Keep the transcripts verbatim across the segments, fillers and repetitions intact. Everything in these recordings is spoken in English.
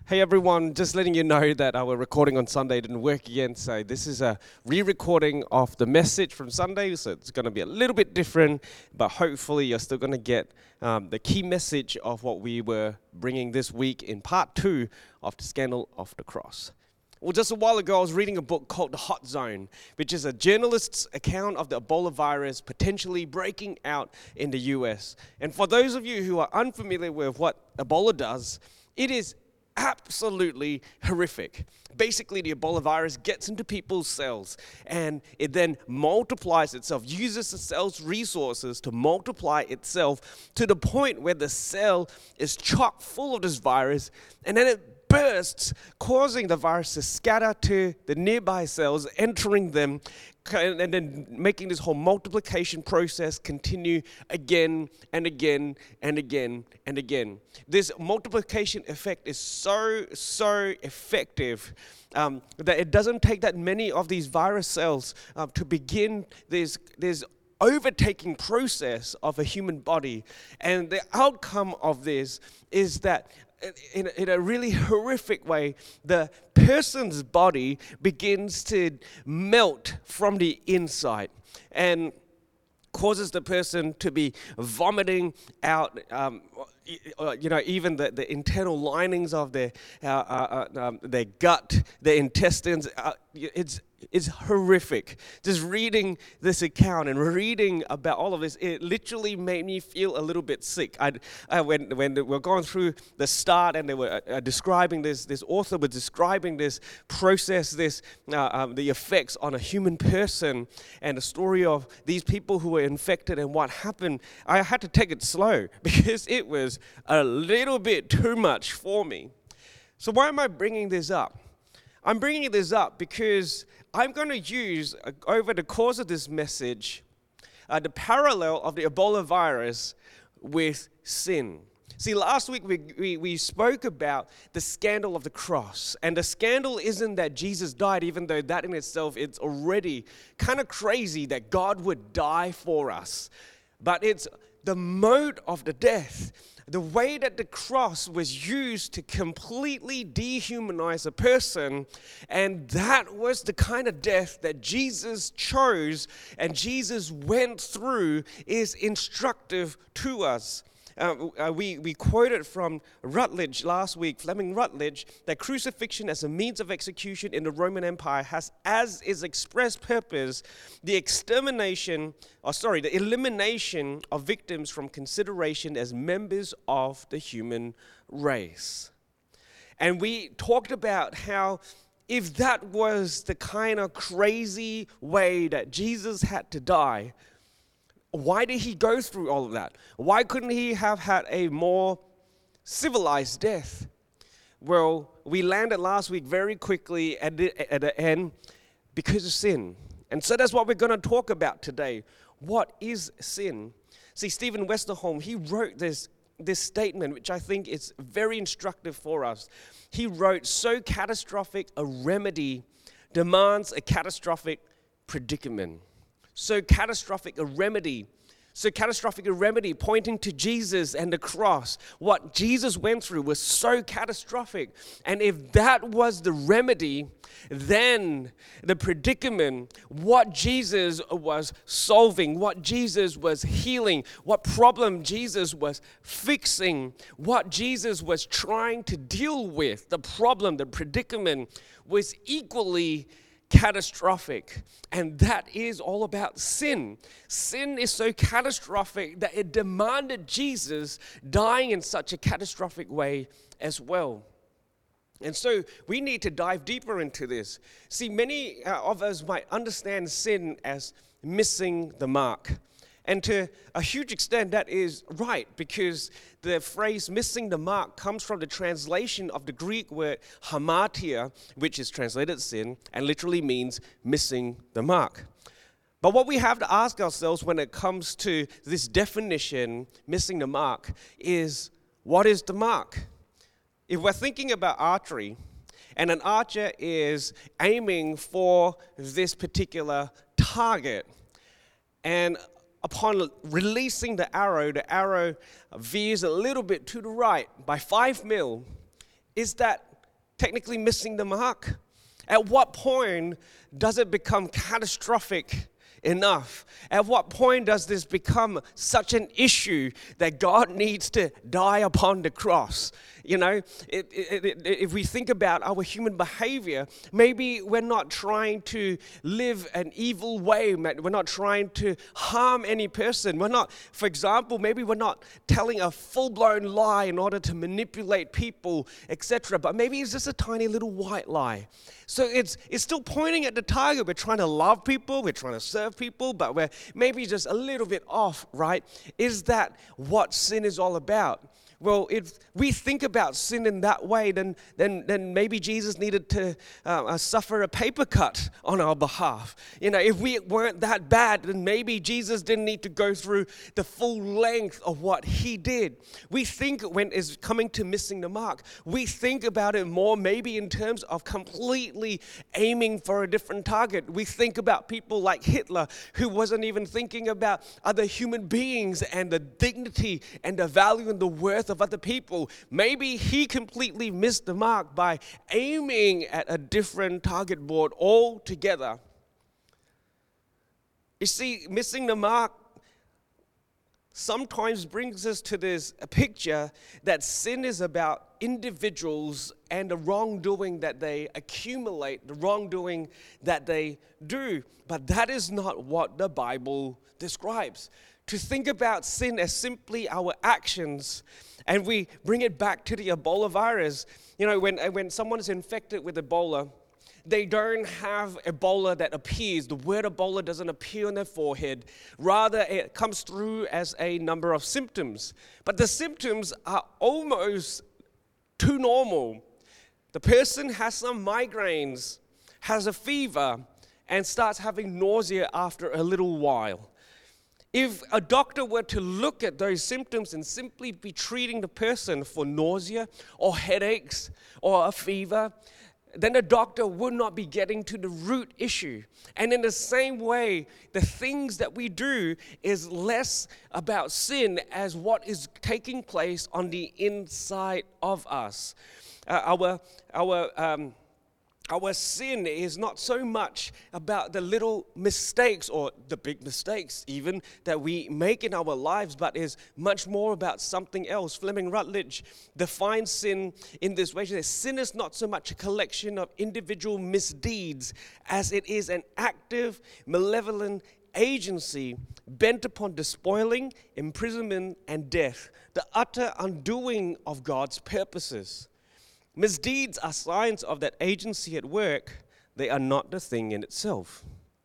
Hey everyone, just letting you know that our recording on Sunday didn't work again, so this is a re-recording of the message from Sunday, so it's going to be a little bit different, but hopefully you're still going to get um, the key message of what we were bringing this week in part two of the Scandal of the Cross. Well, just a while ago, I was reading a book called The Hot Zone, which is a journalist's account of the Ebola virus potentially breaking out in the U S. And for those of you who are unfamiliar with what Ebola does, it is absolutely horrific. Basically, the Ebola virus gets into people's cells and it then multiplies itself, uses the cell's resources to multiply itself to the point where the cell is chock full of this virus, and then it bursts, causing the virus to scatter to the nearby cells, entering them, and then making this whole multiplication process continue again and again and again and again. This multiplication effect is so, so effective um, that it doesn't take that many of these virus cells uh, to begin this, this overtaking process of a human body. And the outcome of this is that In, in a really horrific way, the person's body begins to melt from the inside and causes the person to be vomiting out, um, you know, even the, the internal linings of their uh, uh, um, their gut, their intestines. Uh, it's It's horrific. Just reading this account and reading about all of this, it literally made me feel a little bit sick. I, uh, when when we were going through the start and they were uh, describing this, this author was describing this process, this uh, um, the effects on a human person, and the story of these people who were infected and what happened. I had to take it slow because it was a little bit too much for me. So why am I bringing this up? I'm bringing this up because I'm going to use, uh, over the course of this message, uh, the parallel of the Ebola virus with sin. See, last week we, we, we spoke about the scandal of the cross. And the scandal isn't that Jesus died, even though that in itself, it's already kind of crazy that God would die for us. But it's the mode of the death. The way that the cross was used to completely dehumanize a person, and that was the kind of death that Jesus chose and Jesus went through, is instructive to us. Uh, uh, we, we quoted from Rutledge last week, Fleming Rutledge, that crucifixion as a means of execution in the Roman Empire has as its express purpose the extermination, or sorry, the elimination of victims from consideration as members of the human race. And we talked about how if that was the kind of crazy way that Jesus had to die, why did he go through all of that? Why couldn't he have had a more civilized death? Well, we landed last week very quickly at the, at the end because of sin. And so that's what we're going to talk about today. What is sin? See, Stephen Westerholm, he wrote this, this statement, which I think is very instructive for us. He wrote, "So catastrophic a remedy demands a catastrophic predicament." So catastrophic a remedy, so catastrophic a remedy, pointing to Jesus and the cross. What Jesus went through was so catastrophic. And if that was the remedy, then the predicament, what Jesus was solving, what Jesus was healing, what problem Jesus was fixing, what Jesus was trying to deal with, the problem, the predicament was equally catastrophic. And that is all about sin. Sin is so catastrophic that it demanded Jesus dying in such a catastrophic way as well. And so we need to dive deeper into this. See, many uh, of us might understand sin as missing the mark. And to a huge extent, that is right, because the phrase missing the mark comes from the translation of the Greek word hamartia, which is translated sin, and literally means missing the mark. But what we have to ask ourselves when it comes to this definition, missing the mark, is what is the mark? If we're thinking about archery, and an archer is aiming for this particular target, and upon releasing the arrow, the arrow veers a little bit to the right by five mil. Is that technically missing the mark? At what point does it become catastrophic enough? At what point does this become such an issue that God needs to die upon the cross? You know, it, it, it, if we think about our human behavior, maybe we're not trying to live an evil way. We're not trying to harm any person. We're not, for example, maybe we're not telling a full-blown lie in order to manipulate people, et cetera. But maybe it's just a tiny little white lie. So it's it's still pointing at the target. We're trying to love people. We're trying to serve people, but we're maybe just a little bit off, right? Is that what sin is all about? Well, if we think about sin in that way, then then then maybe Jesus needed to uh, uh, suffer a paper cut on our behalf. You know, if we weren't that bad, then maybe Jesus didn't need to go through the full length of what he did. We think when it's coming to missing the mark, we think about it more maybe in terms of completely aiming for a different target. We think about people like Hitler, who wasn't even thinking about other human beings and the dignity and the value and the worth of other people. Maybe he completely missed the mark by aiming at a different target board altogether. You see, missing the mark sometimes brings us to this picture that sin is about individuals and the wrongdoing that they accumulate, the wrongdoing that they do. But that is not what the Bible describes. To think about sin as simply our actions, and we bring it back to the Ebola virus. You know, when, when someone is infected with Ebola, they don't have Ebola that appears. The word Ebola doesn't appear on their forehead. Rather, it comes through as a number of symptoms. But the symptoms are almost too normal. The person has some migraines, has a fever, and starts having nausea after a little while. If a doctor were to look at those symptoms and simply be treating the person for nausea or headaches or a fever, then the doctor would not be getting to the root issue. And in the same way, the things that we do is less about sin as what is taking place on the inside of us. Uh, our our um, Our sin is not so much about the little mistakes or the big mistakes even that we make in our lives, but is much more about something else. Fleming Rutledge defines sin in this way. She says, sin is not so much a collection of individual misdeeds as it is an active, malevolent agency bent upon despoiling, imprisonment, and death, the utter undoing of God's purposes. Misdeeds are signs of that agency at work. They are not the thing in itself.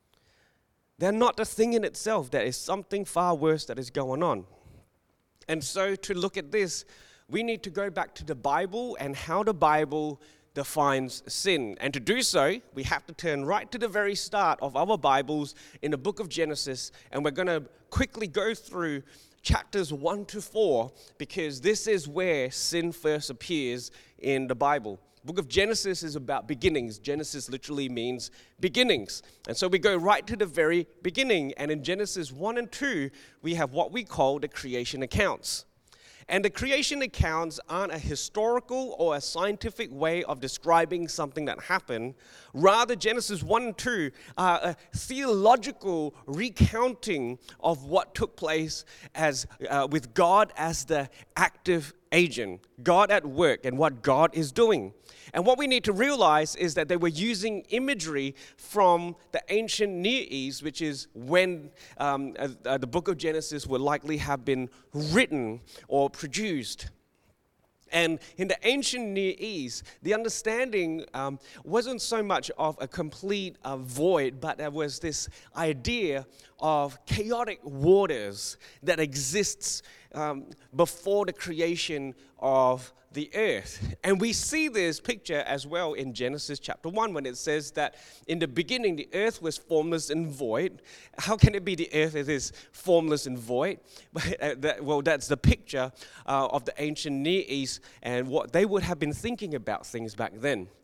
They're not the thing in itself. There is something far worse that is going on. And so to look at this, we need to go back to the Bible and how the Bible defines sin. And to do so, we have to turn right to the very start of our Bibles in the book of Genesis, and we're going to quickly go through chapters one to four, because this is where sin first appears in the Bible. The book of Genesis is about beginnings. Genesis literally means beginnings. And so we go right to the very beginning. And in Genesis one and two, we have what we call the creation accounts. And the creation accounts aren't a historical or a scientific way of describing something that happened. Rather, Genesis one and two are a theological recounting of what took place as uh, with God as the active agent, God at work, and what God is doing. And what we need to realize is that they were using imagery from the ancient Near East, which is when um, uh, uh, the book of Genesis would likely have been written or produced. And in the ancient Near East, the understanding um, wasn't so much of a complete uh, void, but there was this idea of chaotic waters that exists um, before the creation of the earth. And we see this picture as well in Genesis chapter one, when it says that in the beginning the earth was formless and void. How can it be the earth that is formless and void? Well, that's the picture uh, of the ancient Near East and what they would have been thinking about things back then.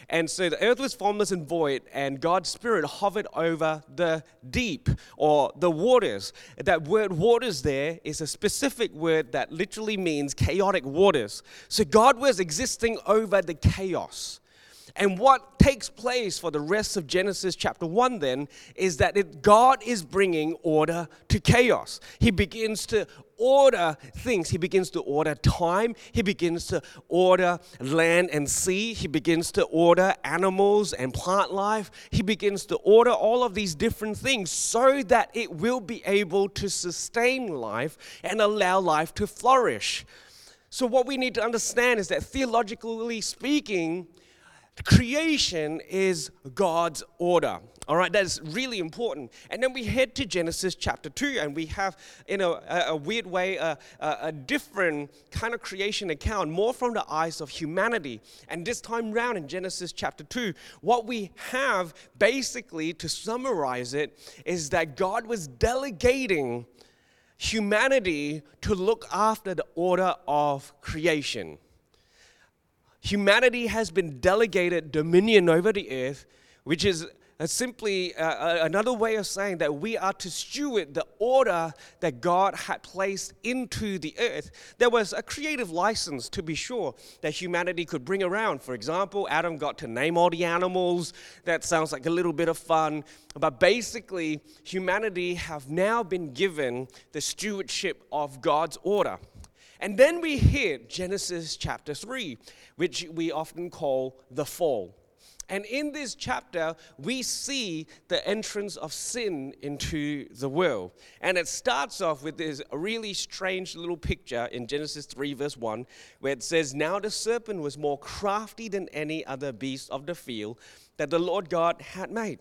And so the earth was formless and void, and God's Spirit hovered over the deep, or the waters. That word waters there is a specific word that literally means chaotic waters. So God was existing over the chaos. And what takes place for the rest of Genesis chapter one then is that it, God is bringing order to chaos. He begins to order things. He begins to order time. He begins to order land and sea. He begins to order animals and plant life. He begins to order all of these different things so that it will be able to sustain life and allow life to flourish. So what we need to understand is that theologically speaking, creation is God's order. All right, that's really important. And then we head to Genesis chapter two, and we have, in a, a weird way, a, a, a different kind of creation account, more from the eyes of humanity. And this time round in Genesis chapter two, what we have basically, to summarize it, is that God was delegating humanity to look after the order of creation. Humanity has been delegated dominion over the earth, which is uh, simply uh, another way of saying that we are to steward the order that God had placed into the earth. There was a creative license, to be sure, that humanity could bring around. For example, Adam got to name all the animals. That sounds like a little bit of fun. But basically, humanity have now been given the stewardship of God's order. And then we hit Genesis chapter three, which we often call the fall. And in this chapter, we see the entrance of sin into the world. And it starts off with this really strange little picture in Genesis three, verse one, where it says, "Now the serpent was more crafty than any other beast of the field that the Lord God had made."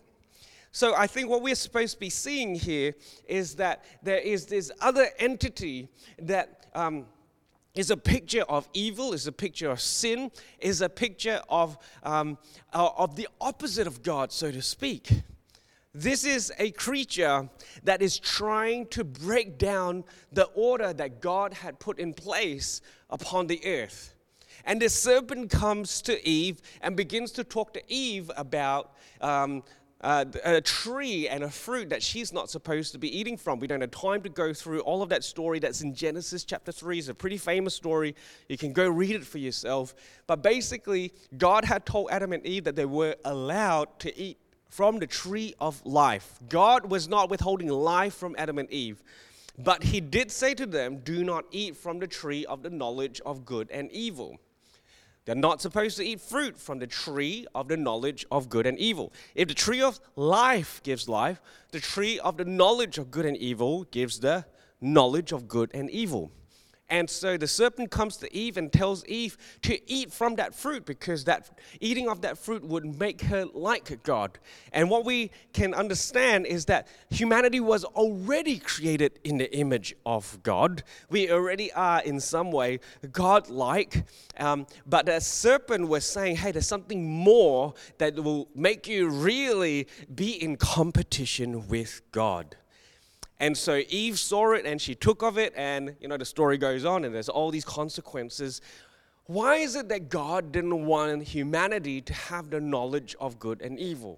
So I think what we're supposed to be seeing here is that there is this other entity that um, is a picture of evil, is a picture of sin, is a picture of, um, of the opposite of God, so to speak. This is a creature that is trying to break down the order that God had put in place upon the earth. And the serpent comes to Eve and begins to talk to Eve about um, Uh, a tree and a fruit that she's not supposed to be eating from. We don't have time to go through all of that story that's in Genesis chapter three. It's a pretty famous story. You can go read it for yourself. But basically, God had told Adam and Eve that they were allowed to eat from the tree of life. God was not withholding life from Adam and Eve. But he did say to them, do not eat from the tree of the knowledge of good and evil. They're not supposed to eat fruit from the tree of the knowledge of good and evil. If the tree of life gives life, the tree of the knowledge of good and evil gives the knowledge of good and evil. And so the serpent comes to Eve and tells Eve to eat from that fruit because that eating of that fruit would make her like God. And what we can understand is that humanity was already created in the image of God. We already are in some way God-like. Um, but the serpent was saying, hey, there's something more that will make you really be in competition with God. And so Eve saw it and she took of it, and you know the story goes on and there's all these consequences. Why is it that God didn't want humanity to have the knowledge of good and evil?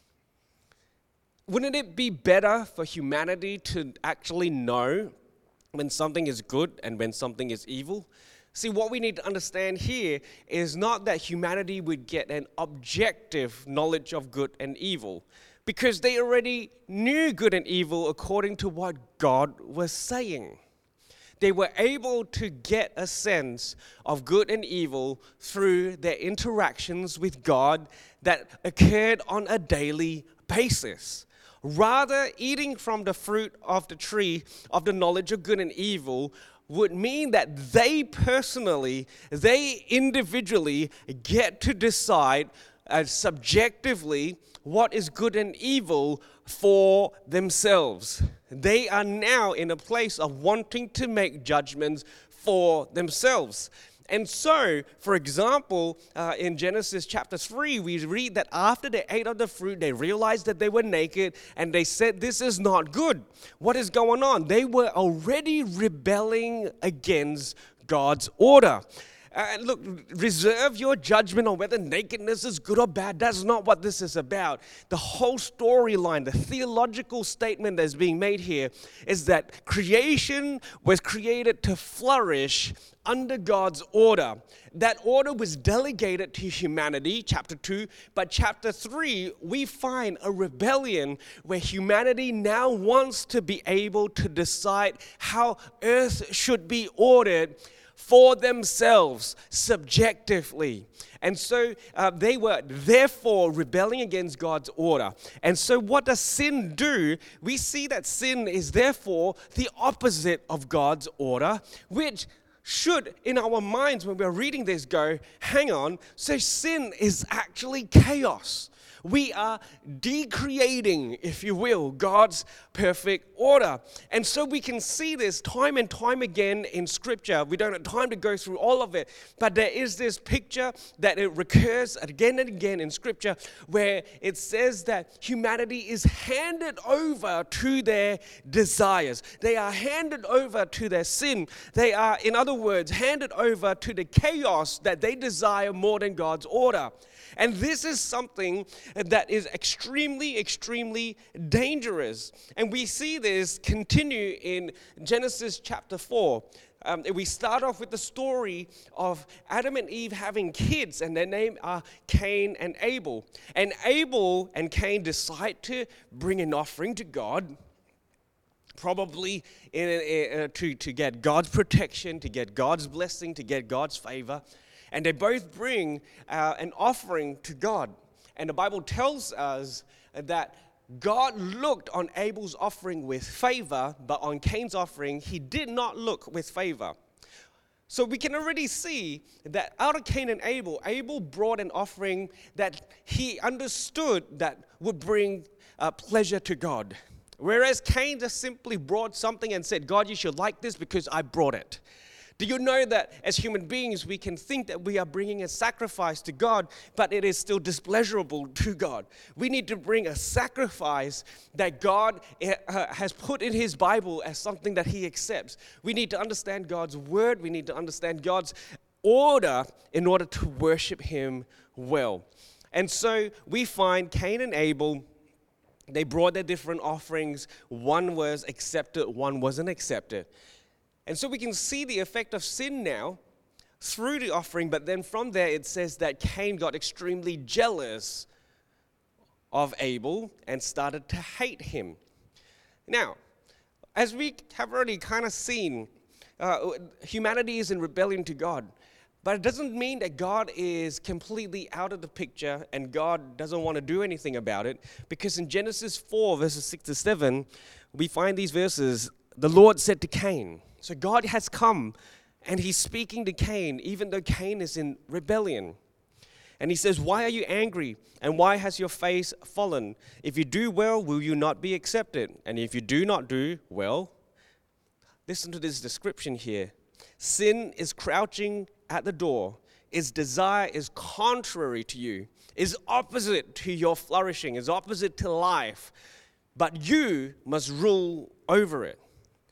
Wouldn't it be better for humanity to actually know when something is good and when something is evil? See, what we need to understand here is not that humanity would get an objective knowledge of good and evil, because they already knew good and evil according to what God was saying. They were able to get a sense of good and evil through their interactions with God that occurred on a daily basis. Rather, eating from the fruit of the tree of the knowledge of good and evil would mean that they personally, they individually get to decide uh, subjectively what is good and evil for themselves. They are now in a place of wanting to make judgments for themselves. And so, for example, uh, in Genesis chapter three, we read that after they ate of the fruit, they realized that they were naked, and they said, this is not good. What is going on? They were already rebelling against God's order. Uh, look, reserve your judgment on whether nakedness is good or bad. That's not what this is about. The whole storyline, the theological statement that's being made here is that creation was created to flourish under God's order. That order was delegated to humanity, chapter two, but chapter three, we find a rebellion where humanity now wants to be able to decide how earth should be ordered for themselves, subjectively. And so uh, they were therefore rebelling against God's order. And so what does sin do? We see that sin is therefore the opposite of God's order, which should, in our minds when we're reading this, go, hang on, so sin is actually chaos. We are decreating, if you will, God's perfect order. And so we can see this time and time again in Scripture. We don't have time to go through all of it, but there is this picture that it recurs again and again in Scripture where it says that humanity is handed over to their desires. They are handed over to their sin. They are, in other words, handed over to the chaos that they desire more than God's order. And this is something that is extremely, extremely dangerous. And we see this continue in Genesis chapter four. Um, we start off with the story of Adam and Eve having kids, and their name are Cain and Abel. And Abel and Cain decide to bring an offering to God, probably in, in, uh, to, to get God's protection, to get God's blessing, to get God's favor. And they both bring uh, an offering to God. And the Bible tells us that God looked on Abel's offering with favor, but on Cain's offering, he did not look with favor. So we can already see that out of Cain and Abel, Abel brought an offering that he understood that would bring uh, pleasure to God. Whereas Cain just simply brought something and said, God, you should like this because I brought it. Do you know that as human beings, we can think that we are bringing a sacrifice to God, but it is still displeasurable to God? We need to bring a sacrifice that God uh, has put in His Bible as something that He accepts. We need to understand God's word. We need to understand God's order in order to worship Him well. And so we find Cain and Abel, they brought their different offerings. One was accepted, one wasn't accepted. And so we can see the effect of sin now through the offering, but then from there it says that Cain got extremely jealous of Abel and started to hate him. Now, as we have already kind of seen, uh, humanity is in rebellion to God, but it doesn't mean that God is completely out of the picture and God doesn't want to do anything about it, because in Genesis four, verses six to seven, we find these verses. The Lord said to Cain, so God has come and He's speaking to Cain, even though Cain is in rebellion. And He says, why are you angry? And why has your face fallen? If you do well, will you not be accepted? And if you do not do well, listen to this description here. Sin is crouching at the door. Its desire is contrary to you, is opposite to your flourishing, is opposite to life. But you must rule over it.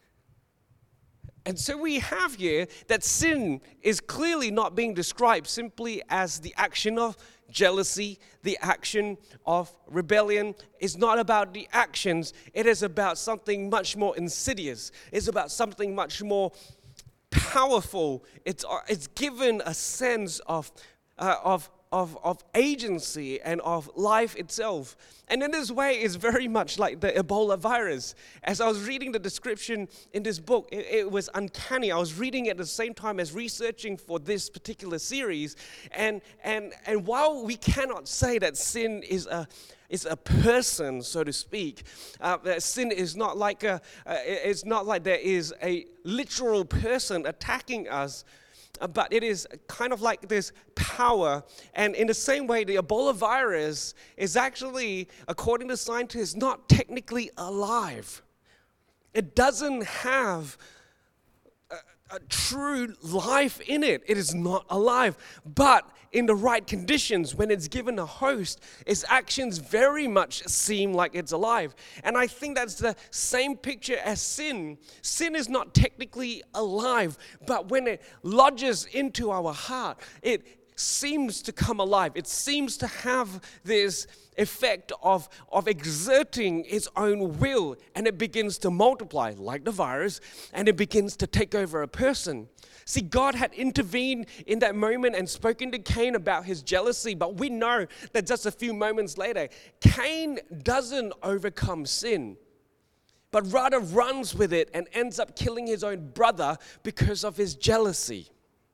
And so we have here that sin is clearly not being described simply as the action of jealousy, the action of rebellion. It's not about the actions. It is about something much more insidious. It's about something much more powerful. It's, it's given a sense of, uh, of Of, of agency and of life itself. And in this way, it's very much like the Ebola virus. As I was reading the description in this book, it, it was uncanny. I was reading it at the same time as researching for this particular series. And and and while we cannot say that sin is a is a person, so to speak, uh, that sin is not like a uh, it's not like there is a literal person attacking us. Uh, but it is kind of like this power. And in the same way, the Ebola virus is actually, according to scientists, not technically alive. It doesn't have a, a true life in it. It is not alive. But in the right conditions, when it's given a host, its actions very much seem like it's alive. And I think that's the same picture as sin. Sin is not technically alive, but when it lodges into our heart, it seems to come alive. It seems to have this effect of, of exerting its own will, and it begins to multiply like the virus, and it begins to take over a person. See, God had intervened in that moment and spoken to Cain about his jealousy, but we know that just a few moments later, Cain doesn't overcome sin, but rather runs with it and ends up killing his own brother because of his jealousy.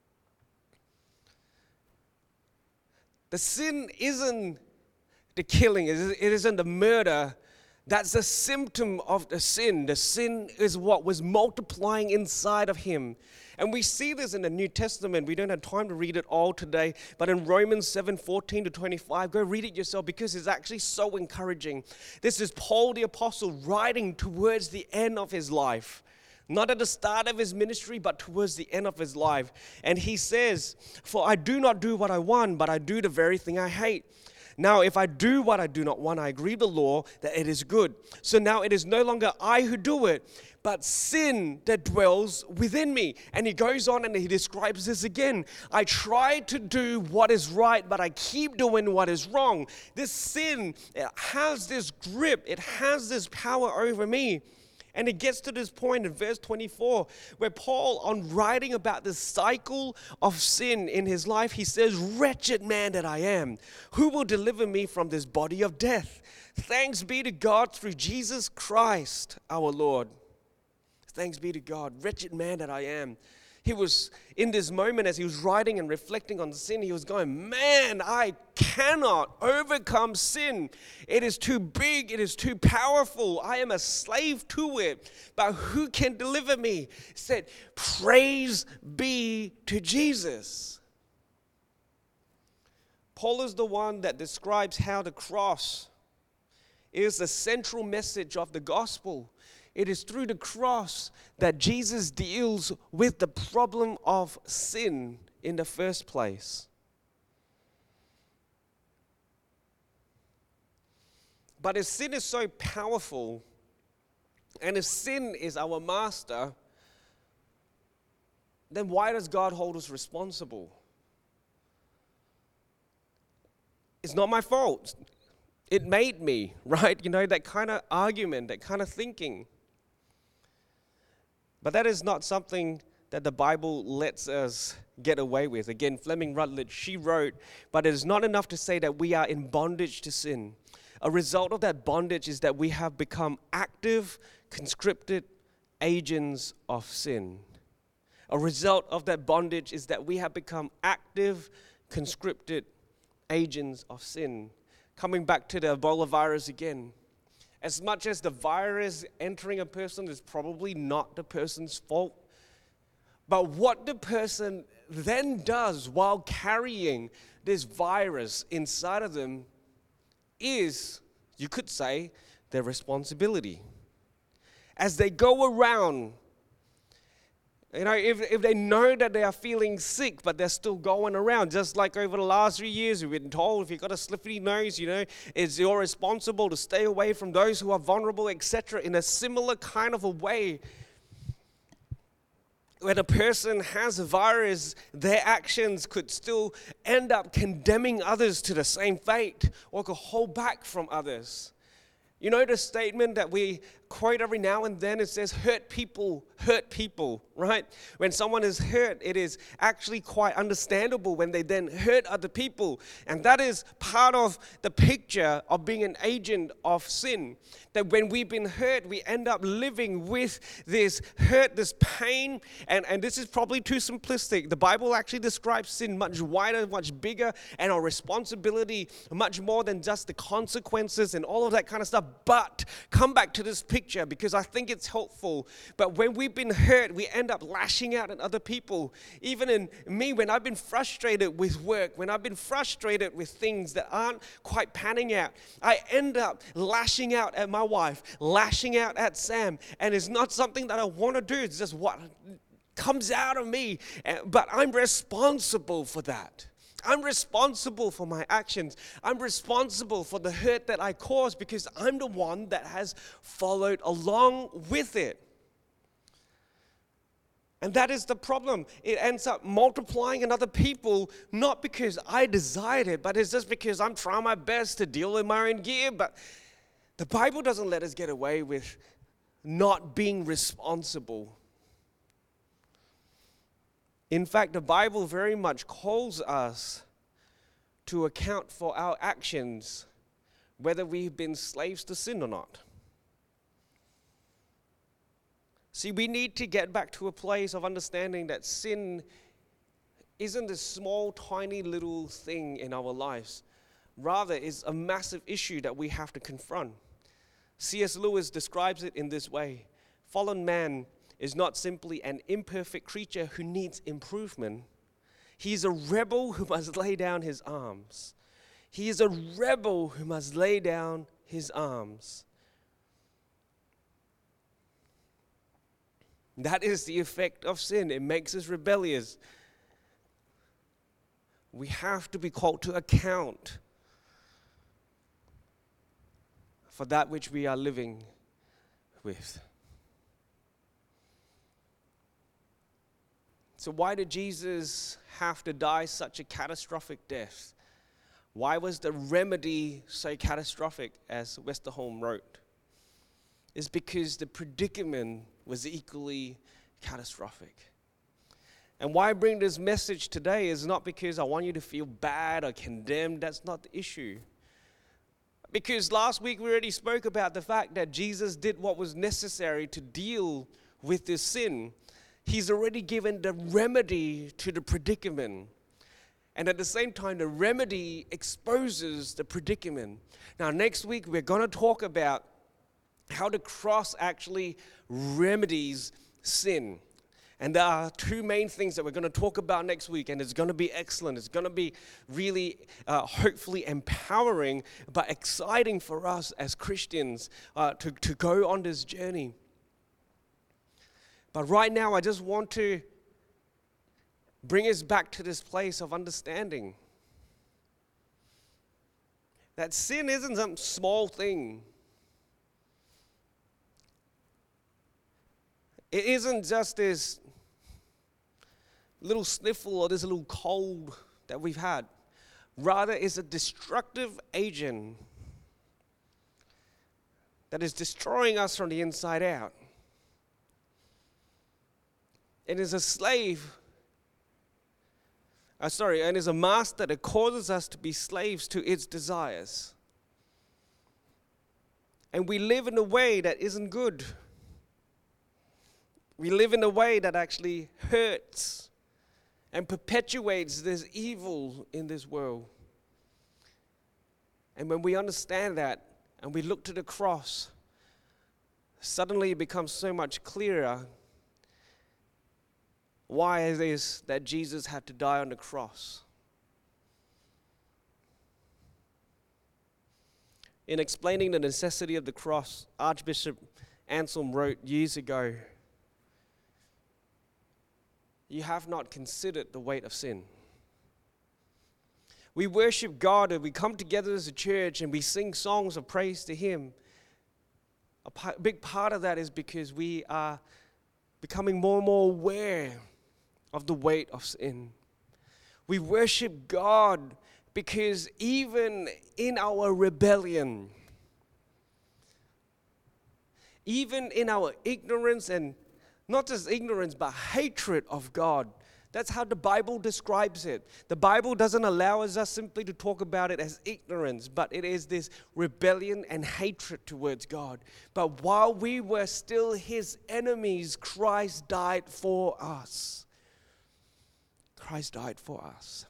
The sin isn't the killing, it isn't the murder. That's a symptom of the sin. The sin is what was multiplying inside of him. And we see this in the New Testament. We don't have time to read it all today, but in Romans seven fourteen to twenty-five, go read it yourself because it's actually so encouraging. This is Paul the Apostle writing towards the end of his life. Not at the start of his ministry, but towards the end of his life. And he says, "For I do not do what I want, but I do the very thing I hate. Now, if I do what I do not want, I agree with the law that it is good. So now it is no longer I who do it, but sin that dwells within me." And he goes on and he describes this again. "I try to do what is right, but I keep doing what is wrong." This sin, it has this grip. It has this power over me. And it gets to this point in verse twenty-four where Paul, on writing about the cycle of sin in his life, he says, "Wretched man that I am, who will deliver me from this body of death? Thanks be to God through Jesus Christ our Lord." Thanks be to God. Wretched man that I am. He was in this moment as he was writing and reflecting on sin, he was going, man, I cannot overcome sin. It is too big. It is too powerful. I am a slave to it. But who can deliver me? He said, praise be to Jesus. Paul is the one that describes how the cross is the central message of the gospel. It is through the cross that Jesus deals with the problem of sin in the first place. But if sin is so powerful, and if sin is our master, then why does God hold us responsible? It's not my fault. It made me, right? You know, that kind of argument, that kind of thinking. But that is not something that the Bible lets us get away with. Again, Fleming Rutledge, she wrote, "But it is not enough to say that we are in bondage to sin. A result of that bondage is that we have become active, conscripted agents of sin." A result of that bondage is that we have become active, conscripted agents of sin. Coming back to the Ebola virus again. As much as the virus entering a person is probably not the person's fault, but what the person then does while carrying this virus inside of them is, you could say, their responsibility. As they go around, you know, if, if they know that they are feeling sick, but they're still going around, just like over the last three years, we've been told if you've got a sniffly nose, you know, it's you're responsible to stay away from those who are vulnerable, et cetera. In a similar kind of a way, when a person has a virus, their actions could still end up condemning others to the same fate or could hold back from others. You know the statement that we quote every now and then, it says, hurt people, hurt people, right? When someone is hurt, it is actually quite understandable when they then hurt other people. And that is part of the picture of being an agent of sin. That when we've been hurt, we end up living with this hurt, this pain. And, and this is probably too simplistic. The Bible actually describes sin much wider, much bigger, and our responsibility much more than just the consequences and all of that kind of stuff. But come back to this picture because I think it's helpful. But when we've been hurt, we end up lashing out at other people. Even in me, when I've been frustrated with work, when I've been frustrated with things that aren't quite panning out, I end up lashing out at my wife, lashing out at Sam. And it's not something that I want to do. It's just what comes out of me, uh, but I'm responsible for that. I'm responsible for my actions. I'm responsible for the hurt that I cause because I'm the one that has followed along with it. And that is the problem. It ends up multiplying in other people, not because I desired it, but it's just because I'm trying my best to deal with my own gear. But the Bible doesn't let us get away with not being responsible. In fact, the Bible very much calls us to account for our actions, whether we've been slaves to sin or not. See, we need to get back to a place of understanding that sin isn't a small, tiny little thing in our lives. Rather, it's a massive issue that we have to confront. C S Lewis describes it in this way: fallen man is not simply an imperfect creature who needs improvement. He is a rebel who must lay down his arms. He is a rebel who must lay down his arms. That is the effect of sin. It makes us rebellious. We have to be called to account for that which we are living with. So why did Jesus have to die such a catastrophic death? Why was the remedy so catastrophic, as Westerholm wrote? It's because the predicament was equally catastrophic. And why I bring this message today is not because I want you to feel bad or condemned. That's not the issue. Because last week we already spoke about the fact that Jesus did what was necessary to deal with this sin. He's already given the remedy to the predicament. And at the same time, the remedy exposes the predicament. Now, next week, we're going to talk about how the cross actually remedies sin. And there are two main things that we're going to talk about next week, and it's going to be excellent. It's going to be really, uh, hopefully empowering, but exciting for us as Christians uh, to, to go on this journey. But right now, I just want to bring us back to this place of understanding that sin isn't some small thing. It isn't just this little sniffle or this little cold that we've had. Rather, it's a destructive agent that is destroying us from the inside out. It is a slave, uh, sorry, and is a master that causes us to be slaves to its desires. And we live in a way that isn't good. We live in a way that actually hurts and perpetuates this evil in this world. And when we understand that and we look to the cross, suddenly it becomes so much clearer why it is that Jesus had to die on the cross. In explaining the necessity of the cross, Archbishop Anselm wrote years ago, "You have not considered the weight of sin." We worship God and we come together as a church and we sing songs of praise to Him. A p- big part of that is because we are becoming more and more aware of the weight of sin. We worship God because even in our rebellion, even in our ignorance, and not just ignorance, but hatred of God. That's how the Bible describes it. The Bible doesn't allow us just simply to talk about it as ignorance, but it is this rebellion and hatred towards God. But while we were still His enemies, Christ died for us. Christ died for us.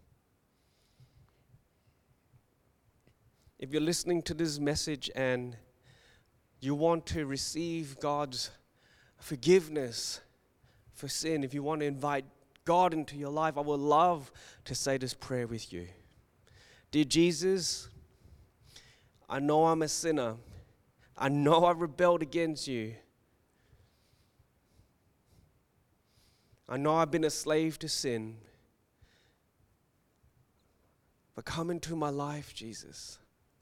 If you're listening to this message and you want to receive God's forgiveness for sin, if you want to invite God into your life, I would love to say this prayer with you. Dear Jesus, I know I'm a sinner. I know I rebelled against you. I know I've been a slave to sin, but come into my life, Jesus.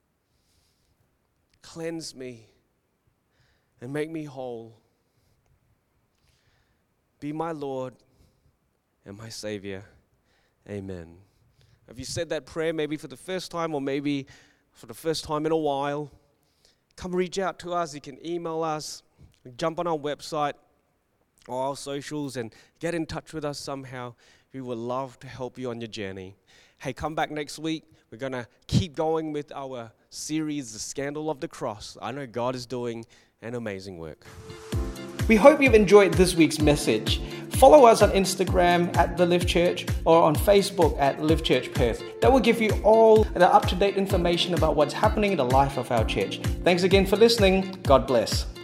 Cleanse me and make me whole. Be my Lord and my Savior. Amen. Have you said that prayer maybe for the first time or maybe for the first time in a while? Come reach out to us. You can email us, jump on our website or our socials and get in touch with us somehow. We would love to help you on your journey. Hey, come back next week. We're going to keep going with our series, The Scandal of the Cross. I know God is doing an amazing work. We hope you've enjoyed this week's message. Follow us on Instagram at The Live Church or on Facebook at Live Church Perth. That will give you all the up-to-date information about what's happening in the life of our church. Thanks again for listening. God bless.